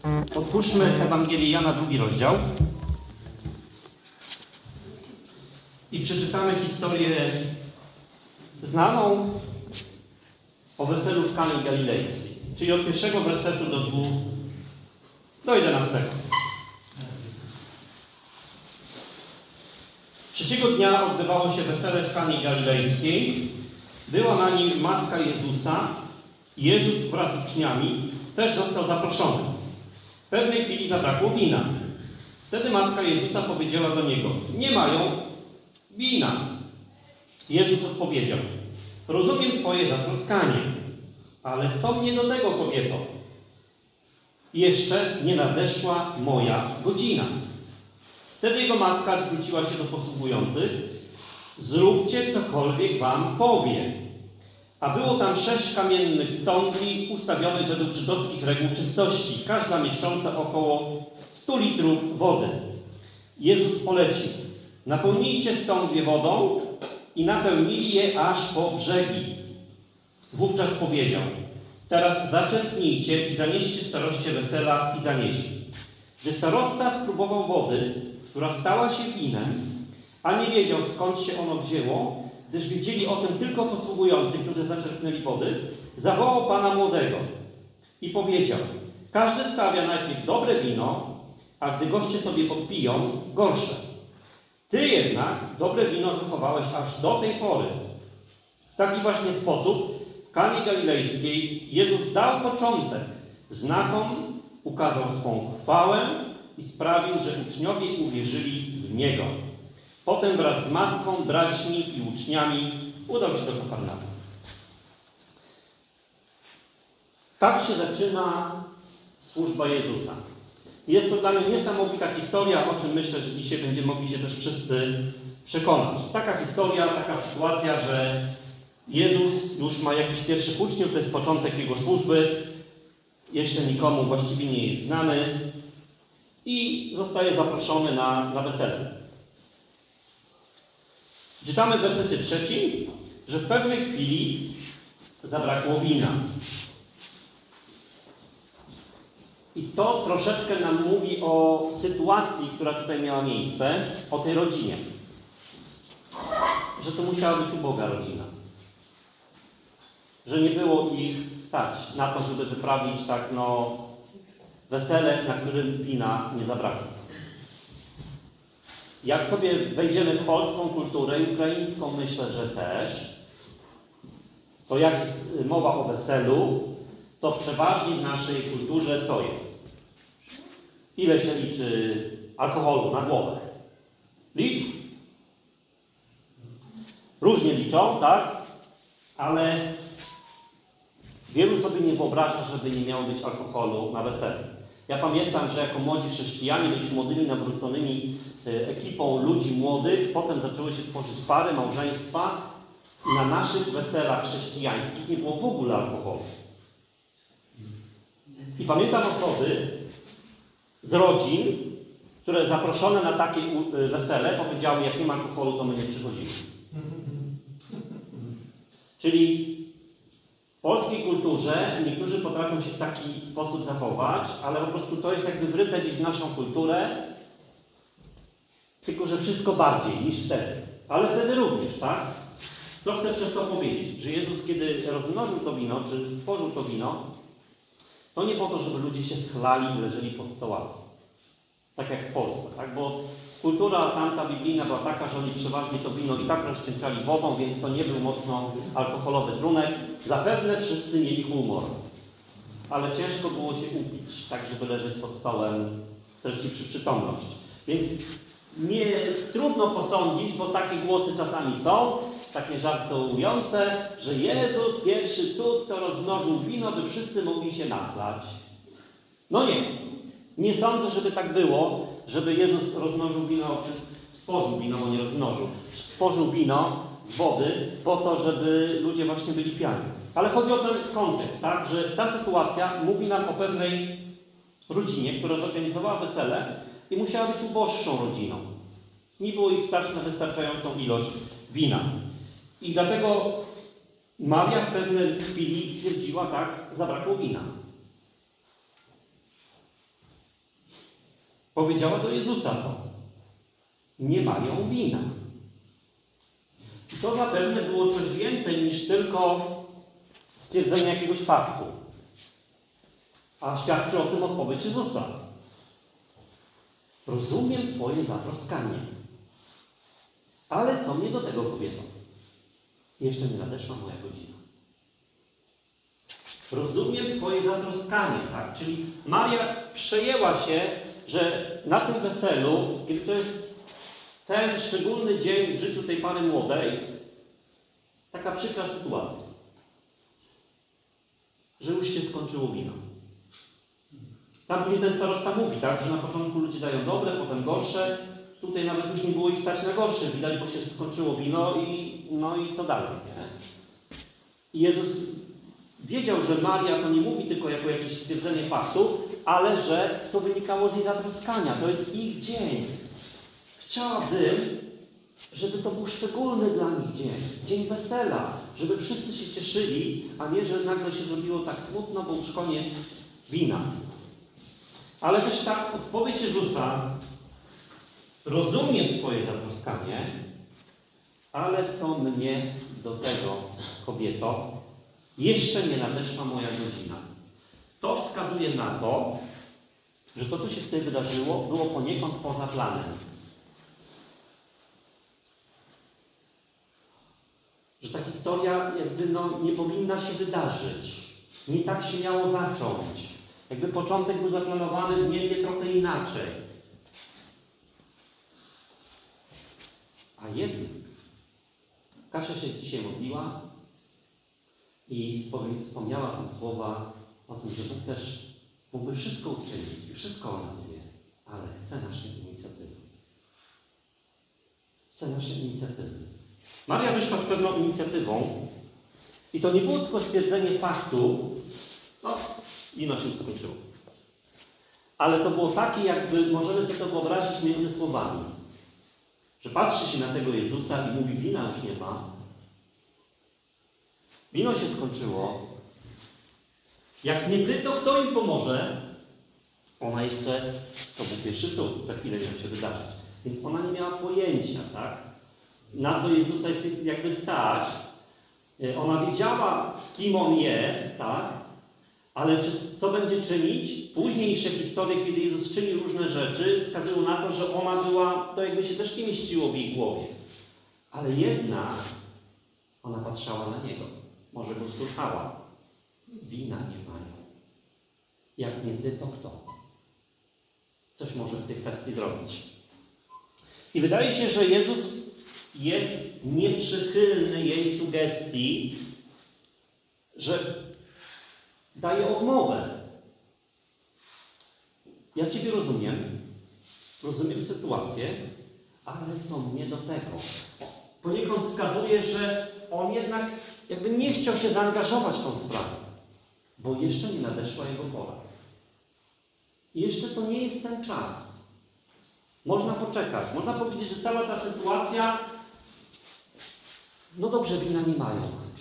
Otwórzmy Ewangelię Jana, 2 rozdział i przeczytamy historię znaną o weselu w Kanie Galilejskiej, czyli od 1 wersetu do 11. Trzeciego dnia odbywało się wesele w Kanie Galilejskiej. Była na nim matka Jezusa. Jezus wraz z uczniami też został zaproszony. W pewnej chwili zabrakło wina. Wtedy matka Jezusa powiedziała do niego: nie mają wina. Jezus odpowiedział: rozumiem twoje zatroskanie, ale co mnie do tego, kobieto? Jeszcze nie nadeszła moja godzina. Wtedy jego matka zwróciła się do posługujących: zróbcie cokolwiek wam powie. A było tam 6 kamiennych stągwi ustawionych według żydowskich reguł czystości, każda mieszcząca około 100 litrów wody. Jezus polecił: napełnijcie stągwie wodą, i napełnili je aż po brzegi. Wówczas powiedział: teraz zaczerpnijcie i zanieście staroście wesela i zanieśli. Gdy starosta spróbował wody, która stała się winem, a nie wiedział, skąd się ono wzięło, gdyż wiedzieli o tym tylko posługujący, którzy zaczerpnęli wody, zawołał pana młodego i powiedział: każdy stawia najpierw dobre wino, a gdy goście sobie podpiją, gorsze. Ty jednak dobre wino zachowałeś aż do tej pory. W taki właśnie sposób w Kanie Galilejskiej Jezus dał początek znakom, ukazał swą chwałę i sprawił, że uczniowie uwierzyli w Niego. Potem wraz z matką, braćmi i uczniami udał się do Kafarnaum. Tak się zaczyna służba Jezusa. Jest to dla mnie niesamowita historia, o czym myślę, że dzisiaj będziemy mogli się też wszyscy przekonać. Taka historia, taka sytuacja, że Jezus już ma jakiś pierwszych uczniów, to jest początek Jego służby, jeszcze nikomu właściwie nie jest znany i zostaje zaproszony na wesele. Czytamy w wersecie 3, że w pewnej chwili zabrakło wina. I to troszeczkę nam mówi o sytuacji, która tutaj miała miejsce, o tej rodzinie. Że to musiała być uboga rodzina. Że nie było ich stać na to, żeby wyprawić wesele, na którym wina nie zabrakło. Jak sobie wejdziemy w polską kulturę i ukraińską, myślę, że też, to jak jest mowa o weselu, to przeważnie w naszej kulturze co jest? Ile się liczy alkoholu na głowę? Litr? Różnie liczą, tak? Ale wielu sobie nie wyobraża, żeby nie miało być alkoholu na weselu. Ja pamiętam, że jako młodzi chrześcijanie byliśmy młodymi, nawróconymi ekipą ludzi młodych, potem zaczęły się tworzyć pary, małżeństwa i na naszych weselach chrześcijańskich nie było w ogóle alkoholu. I pamiętam osoby z rodzin, które zaproszone na takie wesele powiedziały: jak nie ma alkoholu, to my nie przychodzimy. Czyli w polskiej kulturze niektórzy potrafią się w taki sposób zachować, ale po prostu to jest jakby wryte gdzieś w naszą kulturę, tylko że wszystko bardziej niż wtedy. Ale wtedy również, tak? Co chcę przez to powiedzieć? Że Jezus, kiedy rozmnożył to wino, czy stworzył to wino, to nie po to, żeby ludzie się schlali i leżeli pod stołami. Tak jak w Polsce, tak? Bo kultura tamta biblijna była taka, że oni przeważnie to wino i tak rozcieńczali wodą, więc to nie był mocno alkoholowy trunek. Zapewne wszyscy mieli humor, ale ciężko było się upić, tak żeby leżeć pod stołem, straciwszy przytomność. Więc nie trudno posądzić, bo takie głosy czasami są, takie żartujące, że Jezus, pierwszy cud, to rozmnożył wino, by wszyscy mogli się nachlać. No nie. Nie sądzę, żeby tak było, żeby Jezus rozmnożył wino, czy stworzył wino, bo nie rozmnożył. Stworzył wino z wody po to, żeby ludzie właśnie byli pijani. Ale chodzi o ten kontekst, tak? Że ta sytuacja mówi nam o pewnej rodzinie, która zorganizowała wesele i musiała być uboższą rodziną. Nie było ich stać na wystarczającą ilość wina. I dlatego Maria w pewnej chwili stwierdziła: tak, zabrakło wina. powiedziała do Jezusa to. Nie mają wina. I to zapewne było coś więcej niż tylko stwierdzenie jakiegoś faktu. A świadczy o tym odpowiedź Jezusa. Rozumiem Twoje zatroskanie. Ale co mnie do tego, kobieto? Jeszcze nie nadeszła moja godzina. Rozumiem Twoje zatroskanie, tak? Czyli Maria przejęła się, że na tym weselu, kiedy to jest ten szczególny dzień w życiu tej pary młodej, taka przykra sytuacja, że już się skończyło wino. Tam później ten starosta mówi, tak, że na początku ludzie dają dobre, potem gorsze. Tutaj nawet już nie było ich stać na gorsze. Widać, bo się skończyło wino i co dalej, nie? I Jezus wiedział, że Maria to nie mówi tylko jako jakieś stwierdzenie faktu, ale że to wynikało z jej zatroskania. To jest ich dzień. Chciałabym, żeby to był szczególny dla nich dzień. Dzień wesela. Żeby wszyscy się cieszyli, a nie, że nagle się zrobiło tak smutno, bo już koniec wina. Ale też ta odpowiedź Jezusa, rozumiem Twoje zatroskanie, ale co mnie do tego, kobieto, jeszcze nie nadeszła moja godzina. To wskazuje na to, że to, co się tutaj wydarzyło, było poniekąd poza planem. Że ta historia jakby nie powinna się wydarzyć. Nie tak się miało zacząć. Jakby początek był zaplanowany w niebie trochę inaczej. A jednak Kasia się dzisiaj modliła i wspomniała tam słowa o tym, że Bóg też mógłby wszystko uczynić i wszystko o nas wie, ale chce naszej inicjatywy. Chce naszej inicjatywy. Maria wyszła z pewną inicjatywą i to nie było tylko stwierdzenie faktu, wino się skończyło. Ale to było takie, jakby możemy sobie to wyobrazić między słowami. Że patrzy się na tego Jezusa i mówi, wina już nie ma. Wino się skończyło. Jak nie Ty, to kto im pomoże? Ona jeszcze, to był pierwszy cud, za chwilę miał się wydarzyć. Więc ona nie miała pojęcia, tak? Na co Jezusa jest jakby stać. Ona wiedziała, kim On jest, tak? Ale co będzie czynić? Późniejsze historie, kiedy Jezus czyni różne rzeczy, wskazują na to, że ona była, to jakby się też nie mieściło w jej głowie. Ale jednak ona patrzała na Niego. Może go szturchała. Wina nie mają. Jak nie Ty, to kto? Coś może w tej kwestii zrobić. I wydaje się, że Jezus jest nieprzychylny jej sugestii, że daje odmowę. Ja Ciebie rozumiem sytuację, ale co mnie do tego? Poniekąd wskazuje, że on jednak jakby nie chciał się zaangażować w tą sprawę, bo jeszcze nie nadeszła jego pora. I jeszcze to nie jest ten czas. Można poczekać. Można powiedzieć, że cała ta sytuacja, no dobrze, wina nie mają.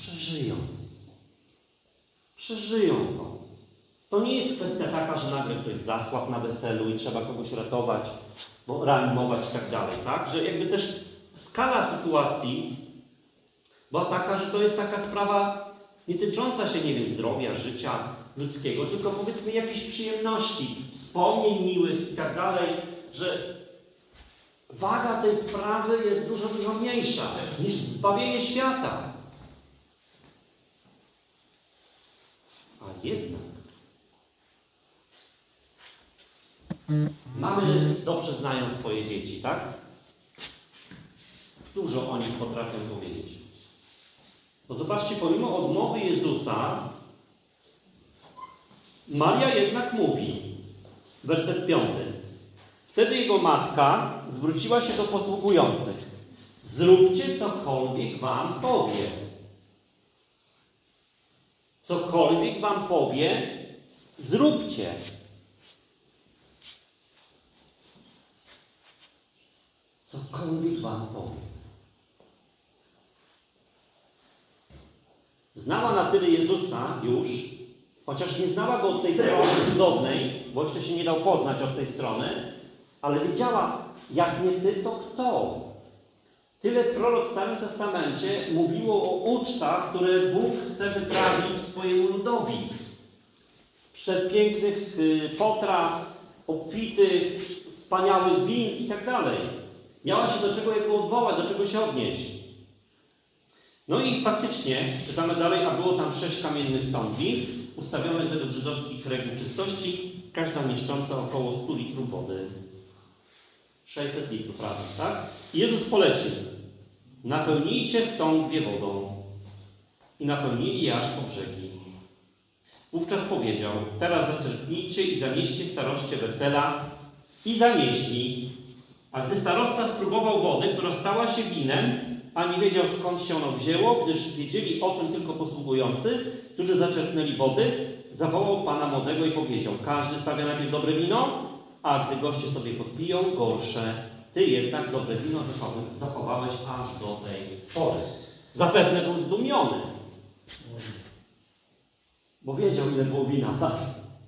Przeżyją to. To nie jest kwestia taka, że nagle ktoś zasłabł na weselu i trzeba kogoś ratować, bo reanimować i tak dalej, tak? Że jakby też skala sytuacji była taka, że to jest taka sprawa nie tycząca się, nie wiem, zdrowia, życia ludzkiego, tylko powiedzmy jakiejś przyjemności, wspomnień miłych i tak dalej, że waga tej sprawy jest dużo, dużo mniejsza niż zbawienie świata. A jednak mamy dobrze znają swoje dzieci, tak? Dużo o nich potrafią powiedzieć. Bo zobaczcie, pomimo odmowy Jezusa, Maria jednak mówi, werset 5. Wtedy jego matka zwróciła się do posługujących. Zróbcie cokolwiek wam powie. Cokolwiek wam powie, zróbcie. Cokolwiek wam powie. Znała na tyle Jezusa już, chociaż nie znała go od tej strony cudownej, bo jeszcze się nie dał poznać od tej strony, ale wiedziała, jak nie ty, to kto? Tyle prorok w Starym Testamencie mówiło o ucztach, które Bóg chce wyprawić swojemu ludowi. Z przepięknych potraw, obfitych, wspaniałych win i tak dalej. Miała się do czego jakby odwołać, do czego się odnieść. No i faktycznie, czytamy dalej, a było tam 6 kamiennych stągwi, ustawionych według żydowskich reguł czystości, każda mieszcząca około 100 litrów wody. 600 litrów razem, tak? I Jezus polecił: napełnijcie stągwie wodą. I napełnili je aż po brzegi. Wówczas powiedział: teraz zaczerpnijcie i zanieście staroście wesela. I zanieśli. A gdy starosta spróbował wody, która stała się winem, a nie wiedział, skąd się ono wzięło, gdyż wiedzieli o tym tylko posługujący, którzy zaczerpnęli wody, zawołał pana młodego i powiedział: każdy stawia najpierw dobre wino, a gdy goście sobie podpiją, gorsze. Ty jednak dobre wino zachowałeś aż do tej pory. Zapewne był zdumiony, bo wiedział, ile było wina, tak?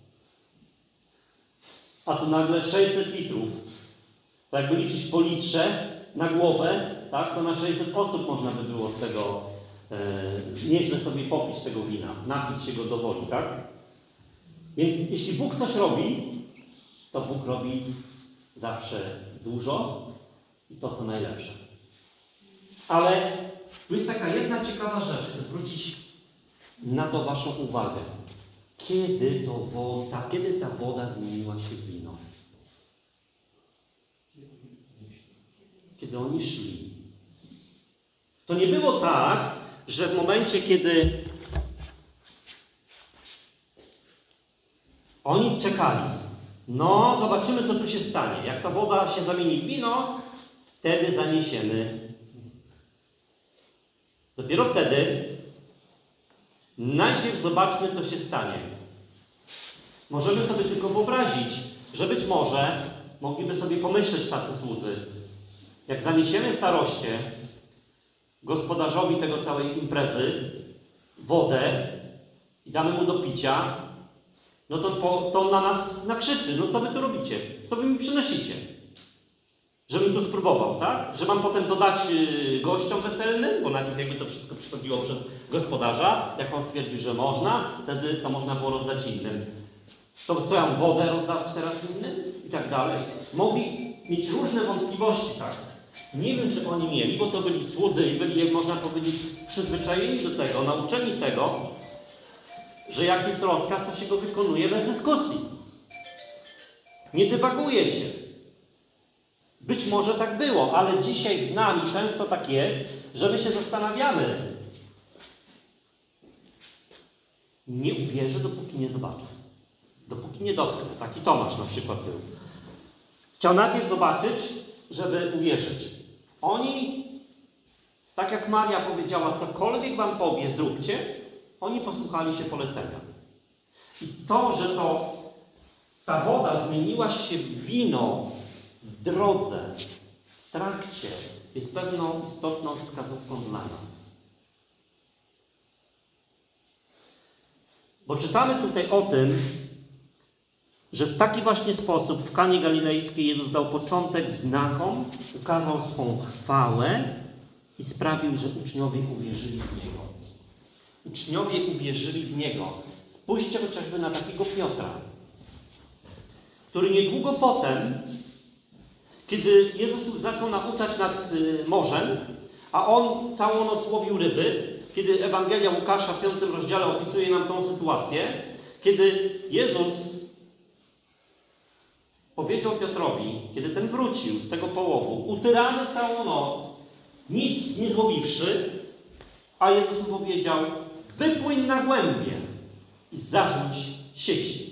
A tu nagle 600 litrów. To jakby liczyć po litrze na głowę, tak, to na 600 osób można by było z tego nieźle sobie popić tego wina, napić się go do woli, tak? Więc jeśli Bóg coś robi, to Bóg robi zawsze dużo i to, co najlepsze. Ale tu jest taka jedna ciekawa rzecz, chcę zwrócić na to waszą uwagę. Kiedy ta woda zmieniła się w wino? Kiedy oni szli. To nie było tak, że w momencie, kiedy oni czekali, no zobaczymy, co tu się stanie. Jak ta woda się zamieni w wino, wtedy zaniesiemy. Dopiero wtedy najpierw zobaczmy, co się stanie. Możemy sobie tylko wyobrazić, że być może mogliby sobie pomyśleć tacy słudzy. Jak zaniesiemy staroście, gospodarzowi tego całej imprezy, wodę i damy mu do picia, no to on na nas nakrzyczy. No co wy tu robicie? Co wy mi przynosicie? Żebym to spróbował, tak? Że mam potem to dać gościom weselnym, bo najpierw jakby to wszystko przychodziło przez gospodarza. Jak on stwierdził, że można, wtedy to można było rozdać innym. To co, ja mam wodę rozdawać teraz innym? I tak dalej. Mogli mieć różne wątpliwości, tak? Nie wiem, czy oni mieli, bo to byli słudzy i byli, jak można powiedzieć, przyzwyczajeni do tego, nauczeni tego, że jak jest rozkaz, to się go wykonuje bez dyskusji. Nie dywaguje się. Być może tak było, ale dzisiaj z nami często tak jest, że my się zastanawiamy. Nie uwierzę, dopóki nie zobaczę. Dopóki nie dotknę. Taki Tomasz na przykład był. Chciał najpierw zobaczyć, żeby uwierzyć. Oni, tak jak Maria powiedziała, cokolwiek wam powie, zróbcie, oni posłuchali się polecenia. I to, że ta woda zmieniła się w wino w drodze, w trakcie, jest pewną istotną wskazówką dla nas. Bo czytamy tutaj o tym, że w taki właśnie sposób w Kanie Galilejskiej Jezus dał początek znakom, ukazał swą chwałę i sprawił, że uczniowie uwierzyli w Niego. Uczniowie uwierzyli w Niego. Spójrzcie chociażby na takiego Piotra, który niedługo potem, kiedy Jezus już zaczął nauczać nad morzem, a on całą noc łowił ryby, kiedy Ewangelia Łukasza w 5 rozdziale opisuje nam tą sytuację, kiedy Jezus powiedział Piotrowi, kiedy ten wrócił z tego połowu, utyrany całą noc, nic nie złowiwszy, a Jezus mu powiedział: wypłyń na głębie i zarzuć sieci.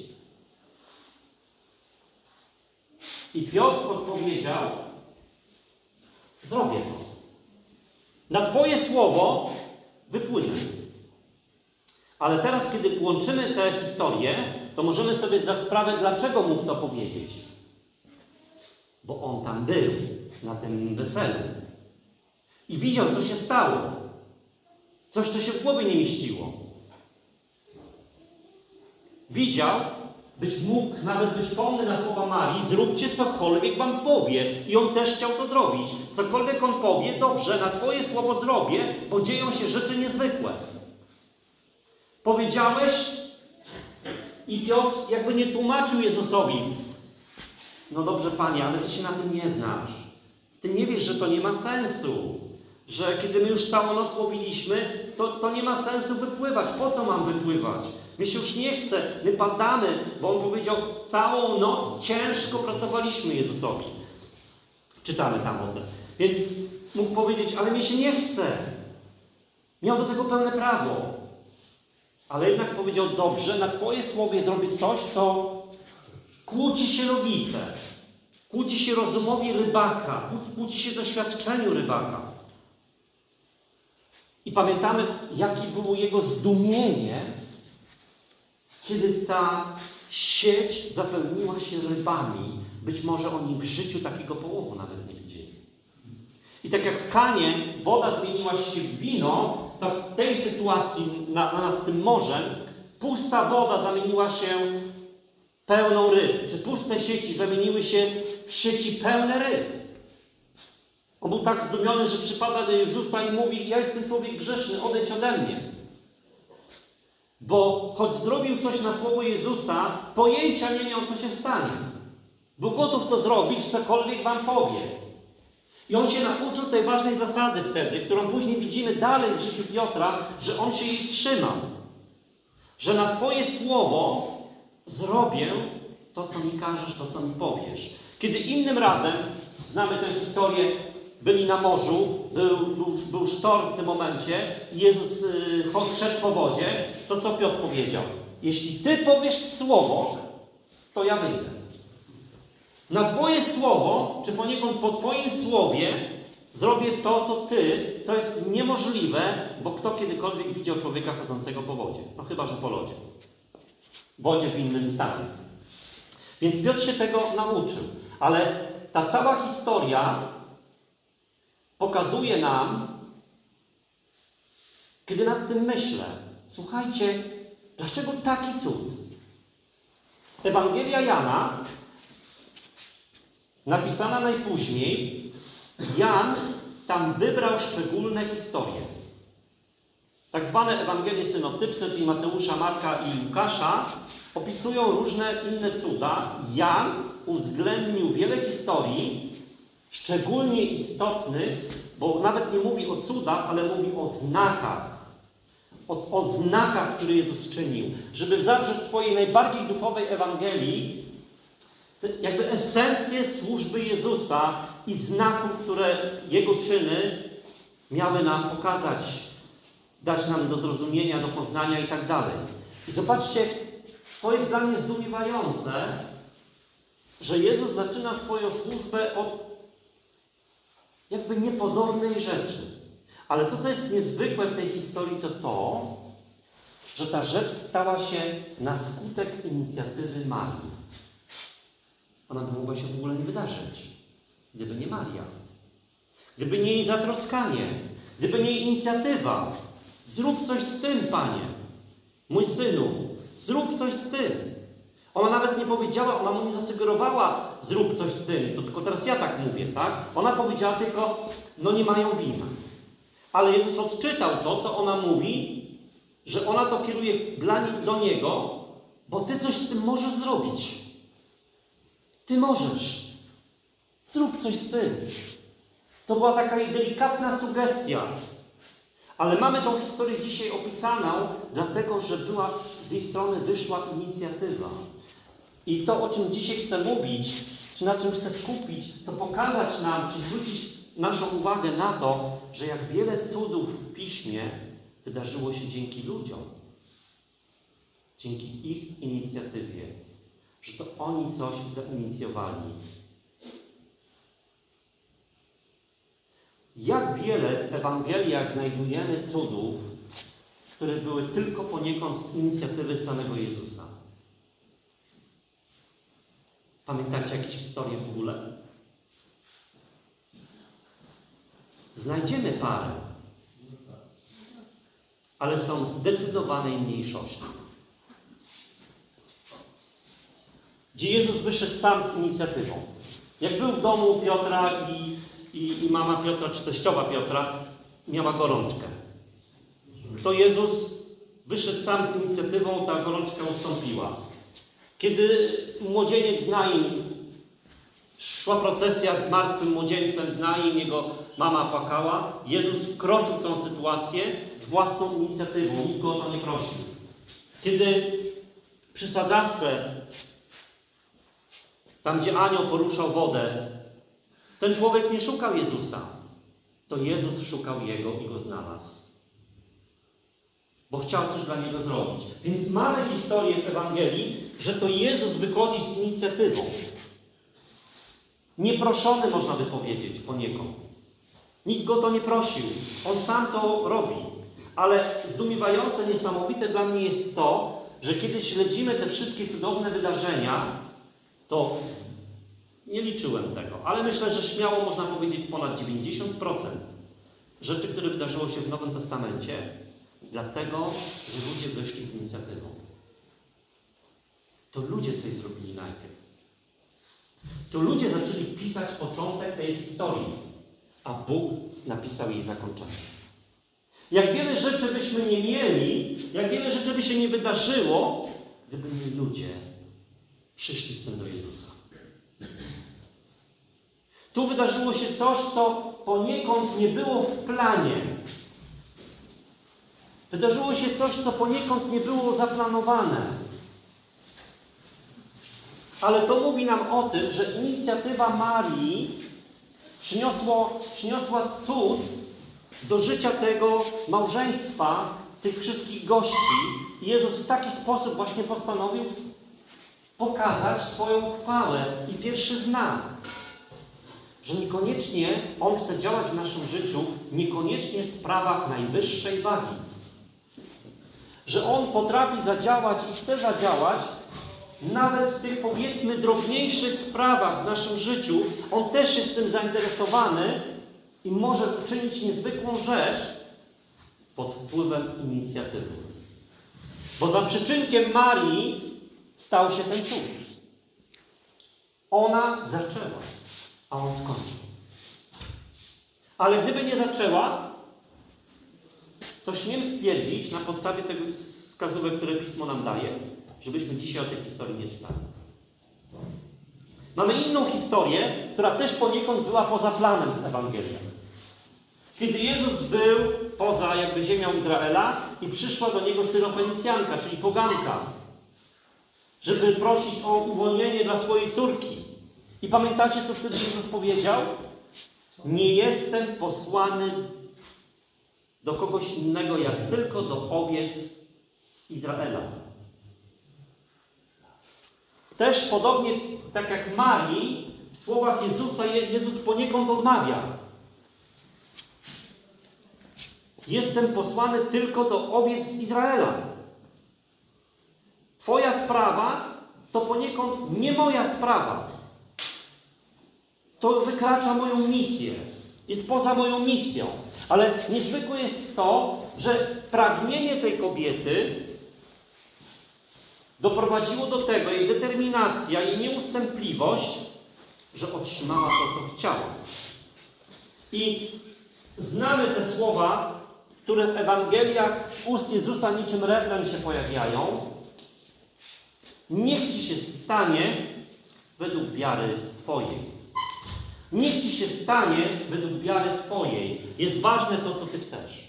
I Piotr odpowiedział: zrobię to. Na Twoje słowo wypłynę. Ale teraz, kiedy łączymy te historie, to możemy sobie zdać sprawę, dlaczego mógł to powiedzieć. Bo on tam był, na tym weselu. I widział, co się stało. Coś, co się w głowie nie mieściło. Widział, mógł nawet być pomny na słowa Marii, zróbcie cokolwiek wam powie. I on też chciał to zrobić. Cokolwiek on powie, dobrze, na twoje słowo zrobię, bo dzieją się rzeczy niezwykłe. Powiedziałeś i Piotr jakby nie tłumaczył Jezusowi. No dobrze, Panie, ale ty się na tym nie znasz. Ty nie wiesz, że to nie ma sensu. Że kiedy my już całą noc łowiliśmy, to nie ma sensu wypływać. Po co mam wypływać? My się już nie chce, my padamy, bo on powiedział, całą noc ciężko pracowaliśmy Jezusowi. Czytamy tam o tym. Więc mógł powiedzieć, ale mi się nie chce. Miał do tego pełne prawo. Ale jednak powiedział, dobrze, na twoje słowie zrobię coś, co kłóci się logice. Kłóci się rozumowi rybaka. Kłóci się doświadczeniu rybaka. I pamiętamy, jakie było jego zdumienie, kiedy ta sieć zapełniła się rybami. Być może oni w życiu takiego połowu nawet nie widzieli. I tak jak w Kanie woda zmieniła się w wino, tak w tej sytuacji nad tym morzem pusta woda zamieniła się w pełną ryb. Czy puste sieci zamieniły się w sieci pełne ryb. On był tak zdumiony, że przypada do Jezusa i mówi, ja jestem człowiek grzeszny, odejdź ode mnie. Bo choć zrobił coś na słowo Jezusa, pojęcia nie miał, co się stanie. Był gotów to zrobić, cokolwiek wam powie. I on się nauczył tej ważnej zasady wtedy, którą później widzimy dalej w życiu Piotra, że on się jej trzymał. Że na twoje słowo zrobię to, co mi każesz, to, co mi powiesz. Kiedy innym razem, znamy tę historię, byli na morzu, był sztorm w tym momencie, Jezus szedł po wodzie, to co Piotr powiedział? Jeśli ty powiesz słowo, to ja wyjdę. Na twoje słowo, czy poniekąd po twoim słowie, zrobię to, co jest niemożliwe, bo kto kiedykolwiek widział człowieka chodzącego po wodzie? No chyba, że po lodzie. W wodzie w innym stanie. Więc Piotr się tego nauczył. Ale ta cała historia pokazuje nam, kiedy nad tym myślę, słuchajcie, dlaczego taki cud? Ewangelia Jana, napisana najpóźniej, Jan tam wybrał szczególne historie. Tak zwane Ewangelie synoptyczne, czyli Mateusza, Marka i Łukasza, opisują różne inne cuda. Jan uwzględnił wiele historii, szczególnie istotnych, bo nawet nie mówi o cudach, ale mówi o znakach. O znakach, które Jezus czynił. Żeby zawrzeć w swojej najbardziej duchowej Ewangelii jakby esencję służby Jezusa i znaków, które Jego czyny miały nam pokazać, dać nam do zrozumienia, do poznania i tak dalej. I zobaczcie, to jest dla mnie zdumiewające, że Jezus zaczyna swoją służbę od jakby niepozornej rzeczy. Ale to, co jest niezwykłe w tej historii, to, że ta rzecz stała się na skutek inicjatywy Marii. Ona by mogła się w ogóle nie wydarzyć, gdyby nie Maria. Gdyby nie jej zatroskanie, gdyby nie jej inicjatywa. Zrób coś z tym, Panie, mój synu, zrób coś z tym. Ona nawet nie powiedziała, ona mu nie zasugerowała, zrób coś z tym. To tylko teraz ja tak mówię, tak? Ona powiedziała tylko, no nie mają wina. Ale Jezus odczytał to, co ona mówi, że ona to kieruje do Niego, bo Ty coś z tym możesz zrobić. Ty możesz. Zrób coś z tym. To była taka jej delikatna sugestia. Ale mamy tą historię dzisiaj opisaną, dlatego, że z jej strony wyszła inicjatywa. I to, o czym dzisiaj chcę mówić, czy na czym chcę skupić, to pokazać nam, czy zwrócić naszą uwagę na to, że jak wiele cudów w Piśmie wydarzyło się dzięki ludziom. Dzięki ich inicjatywie. Że to oni coś zainicjowali. Jak wiele w Ewangeliach znajdujemy cudów, które były tylko poniekąd z inicjatywy samego Jezusa. Pamiętacie jakieś historie w ogóle? Znajdziemy parę, ale są w zdecydowanej mniejszości. gdzie Jezus wyszedł sam z inicjatywą. Jak był w domu Piotra i mama Piotra, czy teściowa Piotra, miała gorączkę. To Jezus wyszedł sam z inicjatywą, ta gorączka ustąpiła. Kiedy młodzieniec z Nain, szła procesja z martwym młodzieńcem z Nain, jego mama płakała, Jezus wkroczył w tą sytuację z własną inicjatywą, nikt go o to nie prosił. Kiedy przy sadzawce, tam gdzie anioł poruszał wodę, ten człowiek nie szukał Jezusa. To Jezus szukał jego i go znalazł. Bo chciał coś dla niego zrobić. Więc mamy historię w Ewangelii, że to Jezus wychodzi z inicjatywą. Nieproszony, można by powiedzieć, poniekąd. Nikt go to nie prosił. On sam to robi. Ale zdumiewające, niesamowite dla mnie jest to, że kiedy śledzimy te wszystkie cudowne wydarzenia, to nie liczyłem tego, ale myślę, że śmiało można powiedzieć ponad 90% rzeczy, które wydarzyło się w Nowym Testamencie, dlatego, że ludzie wyszli z inicjatywą. To ludzie coś zrobili najpierw. To ludzie zaczęli pisać początek tej historii, a Bóg napisał jej zakończenie. Jak wiele rzeczy byśmy nie mieli, jak wiele rzeczy by się nie wydarzyło, gdyby nie ludzie przyszli z tym do Jezusa. Tu wydarzyło się coś, co poniekąd nie było w planie. Wydarzyło się coś, co poniekąd nie było zaplanowane. Ale to mówi nam o tym, że inicjatywa Marii przyniosła cud do życia tego małżeństwa, tych wszystkich gości. I Jezus w taki sposób właśnie postanowił pokazać swoją chwałę i pierwszy znak. Że niekoniecznie On chce działać w naszym życiu, niekoniecznie w sprawach najwyższej wagi. Że On potrafi zadziałać i chce zadziałać nawet w tych, powiedzmy, drobniejszych sprawach w naszym życiu. On też jest tym zainteresowany i może uczynić niezwykłą rzecz pod wpływem inicjatywy. Bo za przyczynkiem Marii stał się ten cud. Ona zaczęła, a On skończył. Ale gdyby nie zaczęła, to śmiem stwierdzić na podstawie tego wskazówek, które Pismo nam daje, żebyśmy dzisiaj o tej historii nie czytali. Mamy inną historię, która też poniekąd była poza planem Ewangelii. Kiedy Jezus był poza jakby ziemią Izraela i przyszła do Niego Syrofenicjanka, czyli poganka, żeby prosić o uwolnienie dla swojej córki. I pamiętacie, co wtedy Jezus powiedział? Nie jestem posłany do kogoś innego, jak tylko do owiec z Izraela. Też podobnie tak jak Marii, w słowach Jezusa Jezus poniekąd odmawia. Jestem posłany tylko do owiec z Izraela. Twoja sprawa to poniekąd nie moja sprawa. To wykracza moją misję. Jest poza moją misją. Ale niezwykłe jest to, że pragnienie tej kobiety doprowadziło do tego, jej determinacja, jej nieustępliwość, że otrzymała to, co chciała. I znamy te słowa, które w Ewangeliach z ust Jezusa niczym refren się pojawiają. Niech Ci się stanie według wiary Twojej. Niech Ci się stanie według wiary Twojej. Jest ważne to, co Ty chcesz.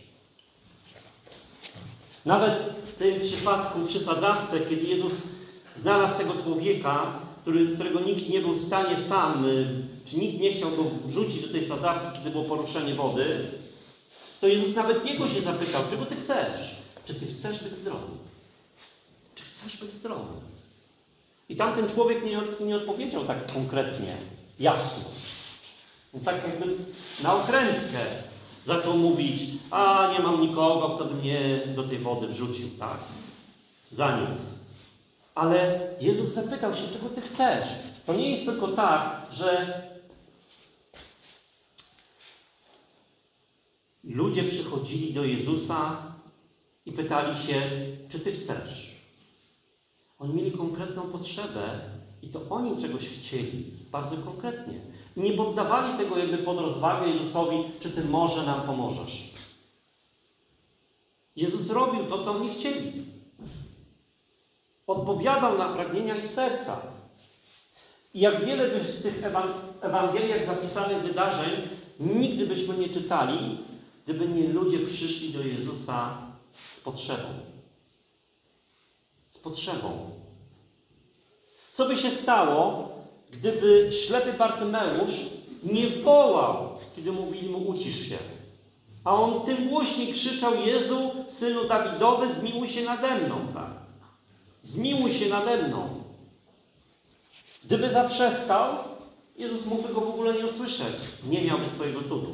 Nawet w tym przypadku przy sadzawce, kiedy Jezus znalazł tego człowieka, którego nikt nie był w stanie sam, czy nikt nie chciał go wrzucić do tej sadzawki, kiedy było poruszenie wody, to Jezus nawet jego się zapytał, czego Ty chcesz? Czy Ty chcesz być zdrowy? Czy chcesz być zdrowy? I tamten człowiek nie odpowiedział tak konkretnie, jasno. Tak jakby na okrętkę zaczął mówić, a nie mam nikogo, kto by mnie do tej wody wrzucił, tak? Zaniósł. Ale Jezus zapytał się, czego Ty chcesz? To nie jest tylko tak, że ludzie przychodzili do Jezusa i pytali się, czy Ty chcesz? Oni mieli konkretną potrzebę I to oni czegoś chcieli, bardzo konkretnie. I nie poddawali tego jakby pod rozwagę Jezusowi, czy Ty może nam pomożesz. Jezus robił to, co oni chcieli. Odpowiadał na pragnienia ich serca. I jak wiele by z tych Ewangeliach zapisanych wydarzeń nigdy byśmy nie czytali, gdyby nie ludzie przyszli do Jezusa z potrzebą. Z potrzebą. Co by się stało, gdyby ślepy Bartymeusz nie wołał, kiedy mówili mu ucisz się, a on tym głośniej krzyczał: Jezu, Synu Dawidowy, zmiłuj się nade mną, tak? Zmiłuj się nade mną. Gdyby zaprzestał, Jezus mógłby go w ogóle nie usłyszeć. Nie miałby swojego cudu.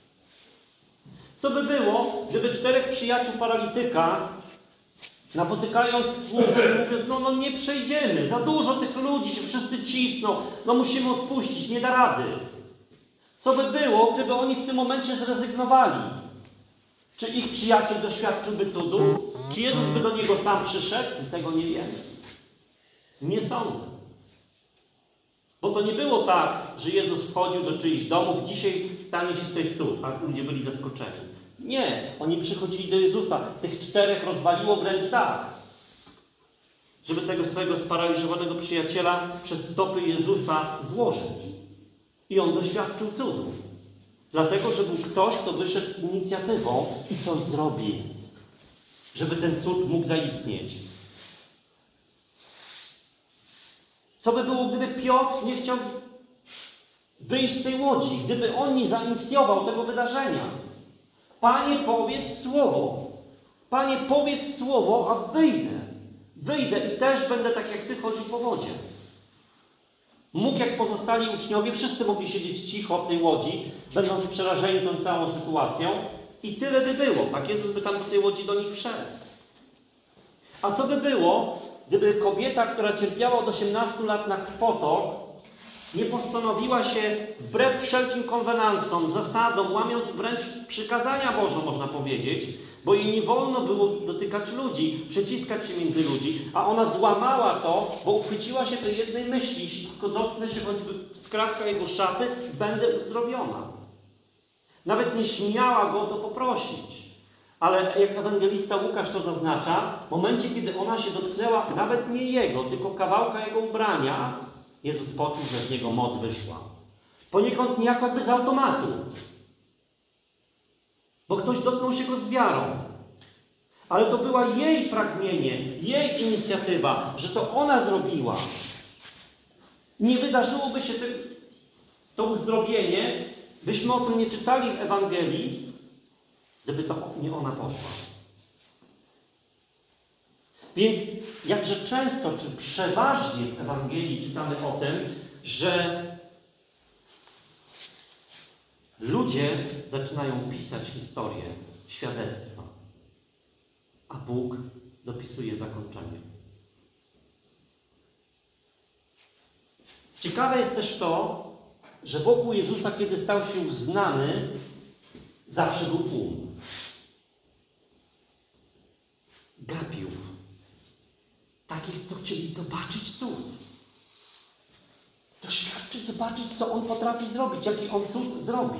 Co by było, gdyby 4 przyjaciół paralityka, napotykając tłumem, mówiąc: no nie przejdziemy, za dużo tych ludzi, się wszyscy cisną, no musimy odpuścić, nie da rady. Co by było, gdyby oni w tym momencie zrezygnowali? Czy ich przyjaciel doświadczyłby cudu? Czy Jezus by do niego sam przyszedł? Tego nie wiemy. Nie sądzę. Bo to nie było tak, że Jezus wchodził do czyichś domów, dzisiaj stanie się tutaj cud, a ludzie byli zaskoczeni. Nie, oni przychodzili do Jezusa. Tych 4 rozwaliło wręcz tak, żeby tego swojego sparaliżowanego przyjaciela przed stopy Jezusa złożyć. I on doświadczył cudu. Dlatego, że był ktoś, kto wyszedł z inicjatywą i coś zrobił, żeby ten cud mógł zaistnieć. Co by było, gdyby Piotr nie chciał wyjść z tej łodzi, gdyby on nie zainicjował tego wydarzenia? Panie, powiedz słowo. Panie, powiedz słowo, a wyjdę. Wyjdę i też będę tak jak Ty chodził po wodzie. Mógł, jak pozostali uczniowie, wszyscy mogli siedzieć cicho w tej łodzi, będąc przerażeni tą całą sytuacją, i tyle by było. Tak Jezus by tam do tej łodzi do nich wszedł. A co by było, gdyby kobieta, która cierpiała od 18 lat na krwotok, nie postanowiła się wbrew wszelkim konwenansom, zasadom, łamiąc wręcz przykazania Boże, można powiedzieć, bo jej nie wolno było dotykać ludzi, przeciskać się między ludzi, a ona złamała to, bo uchwyciła się tej jednej myśli: jeśli tylko dotknę się choćby skrawka jego szaty, będę uzdrowiona. Nawet nie śmiała go o to poprosić. Ale jak ewangelista Łukasz to zaznacza, w momencie, kiedy ona się dotknęła nawet nie jego, tylko kawałka jego ubrania, Jezus poczuł, że z niego moc wyszła. Poniekąd niejako jakby z automatu. Bo ktoś dotknął się go z wiarą. Ale to była jej pragnienie, jej inicjatywa, że to ona zrobiła. Nie wydarzyłoby się to uzdrowienie, byśmy o tym nie czytali w Ewangelii, gdyby to nie ona poszła. Więc jakże często, czy przeważnie w Ewangelii czytamy o tym, że ludzie zaczynają pisać historię, świadectwa, a Bóg dopisuje zakończenie. Ciekawe jest też to, że wokół Jezusa, kiedy stał się znany, zawsze był tłum. Gapiów. Takich, co chcieli zobaczyć cud. Doświadczyć, zobaczyć, co On potrafi zrobić, jaki On cud zrobi.